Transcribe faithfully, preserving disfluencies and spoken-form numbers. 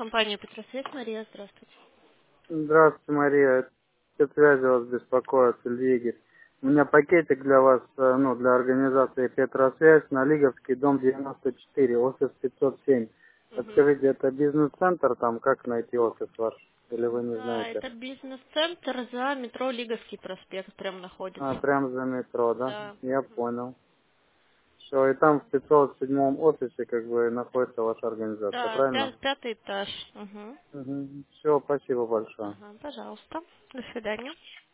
Компания Петросвет, Мария, здравствуйте. Здравствуйте, Мария. Это связи вас беспокоит, Ильвигис. У меня пакетик для вас, э, ну, для организации Петросвязь на Лиговский, дом девяносто четыре, офис пятьсот семь. Мгм. Подскажите, это бизнес-центр, там, как найти офис ваш? Или вы не Да, знаете? это бизнес-центр за метро Лиговский проспект прям А, находится. прям за метро, да? Да. Я Мгм. понял. Все, и там в пятьсот седьмом офисе, как бы, находится ваша организация, Да, правильно? пя- пятый этаж. Угу. Угу. Все, спасибо большое. Ага, пожалуйста. До свидания.